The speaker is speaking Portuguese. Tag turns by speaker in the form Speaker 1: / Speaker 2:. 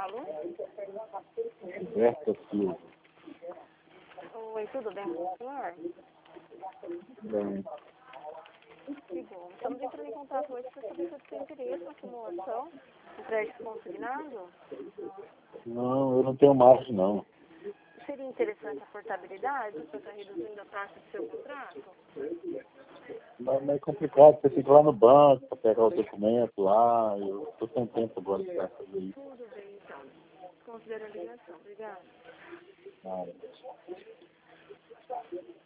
Speaker 1: falo?
Speaker 2: Roberto Silva.
Speaker 1: Oi, tudo bem com o senhor?
Speaker 2: Bem,
Speaker 1: Que bom. Estamos entrando em contato hoje para saber se você tem interesse na simulação do crédito consignado.
Speaker 2: não, eu não tenho margem, não.
Speaker 1: Seria interessante a portabilidade para estar reduzindo a taxa do seu contrato?
Speaker 2: Não é complicado, você fica lá no banco para pegar o documento lá, eu estou sem tempo agora para fazer isso.
Speaker 1: Tudo bem, então. Considerando a ligação. Obrigada.
Speaker 2: Ah,